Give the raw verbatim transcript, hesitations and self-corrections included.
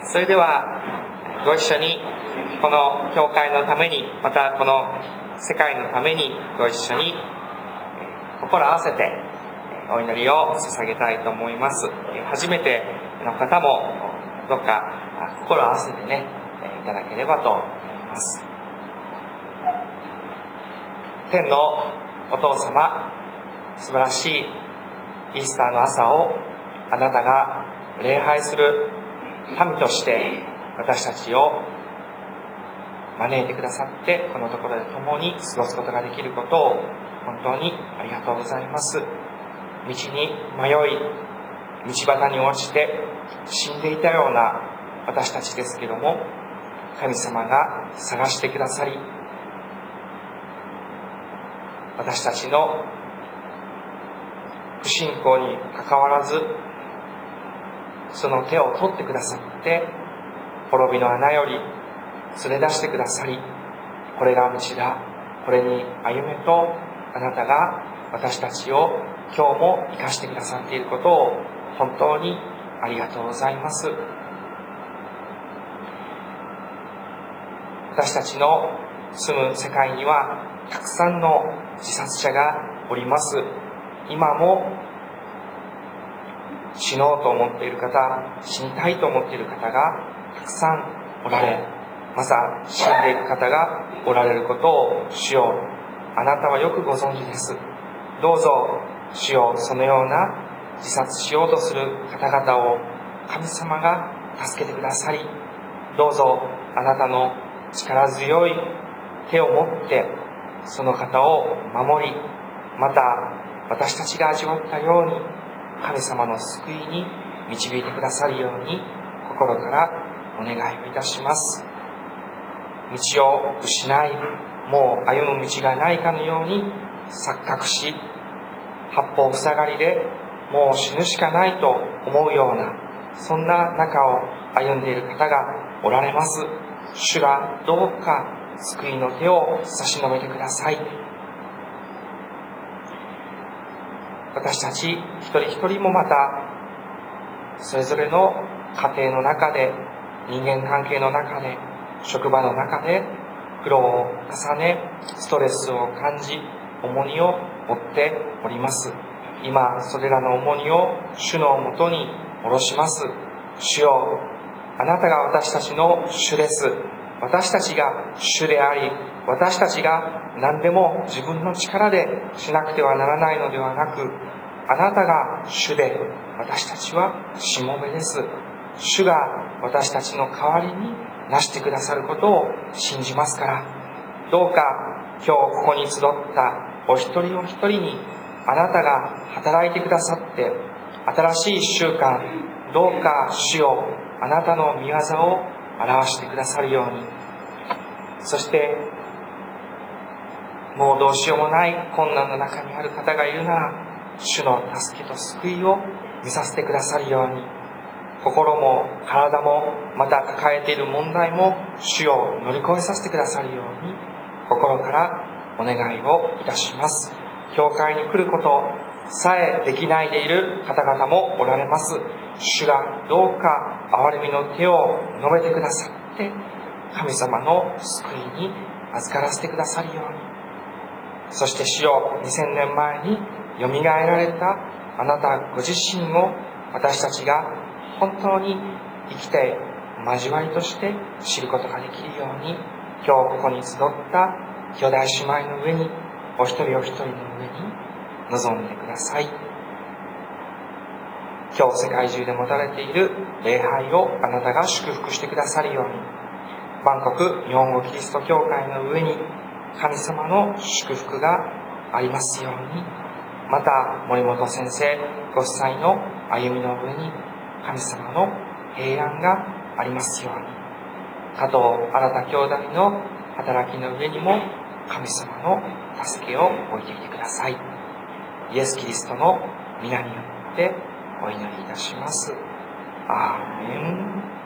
それではご一緒にこの教会のために、またこの世界のためにご一緒に心合わせてお祈りを捧げたいと思います。初めての方もどうか心合わせてねいただければと思います。天のお父様、素晴らしいイースターの朝をあなたが礼拝する民として私たちを招いてくださって、このところで共に過ごすことができることを本当にありがとうございます。道に迷い、道端に落ちて死んでいたような私たちですけども、神様が探してくださり、私たちの不信仰にかかわらずその手を取ってくださって、滅びの穴より連れ出してくださり、これが道だ、これに歩めとあなたが私たちを今日も生かしてくださっていることを本当にありがとうございます。私たちの住む世界にはたくさんの自殺者がおります。今も死のうと思っている方、死にたいと思っている方がたくさんおられ、また死んでいく方がおられることを主よ、あなたはよくご存知です。どうぞ主よ、そのような自殺しようとする方々を神様が助けてくださり、どうぞあなたの力強い手を持ってその方を守り、また私たちが味わったように神様の救いに導いてくださるように心からお願いをいたします。道を失い、もう歩む道がないかのように錯覚し、八方塞がりでもう死ぬしかないと思うような、そんな中を歩んでいる方がおられます。主がどうか救いの手を差し伸べてください。私たち一人一人もまたそれぞれの家庭の中で、人間関係の中で、職場の中で苦労を重ね、ストレスを感じ、重荷を負っております。今それらの重荷を主のもとに下ろします。主よ、あなたが私たちの主です。私たちが主であり、私たちが何でも自分の力でしなくてはならないのではなく、あなたが主で、私たちはしもべです。主が私たちの代わりになしてくださることを信じますから、どうか今日ここに集ったお一人お一人にあなたが働いてくださって、新しい一週間、どうか主よ、あなたの御業を表してくださるように、そしてもうどうしようもない困難の中にある方がいるなら、主の助けと救いを見させてくださるように、心も体もまた抱えている問題も主を乗り越えさせてくださるように心からお願いをいたします。教会に来ることさえできないでいる方々もおられます。主がどうか憐れみの手を述べてくださって、神様の救いに預からせてくださるように、そして主よ、にせんねんまえによみがえられたあなたご自身を私たちが本当に生きて交わりとして知ることができるように、今日ここに集った兄弟姉妹の上に、お一人お一人の上に臨んでください。今日世界中で持たれている礼拝をあなたが祝福してくださるように、バンコク日本語キリスト教会の上に神様の祝福がありますように、また森本先生ご夫妻の歩みの上に神様の平安がありますように、加藤新兄弟の働きの上にも神様の助けを置いてきてください。イエス・キリストの皆によってお祈りいたします。アーメン。